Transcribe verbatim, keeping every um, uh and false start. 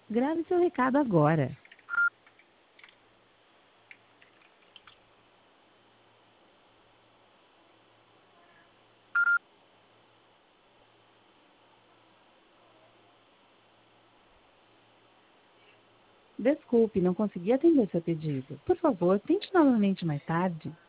Grave seu recado agora. Desculpe, não consegui atender seu pedido. Por favor, tente novamente mais tarde.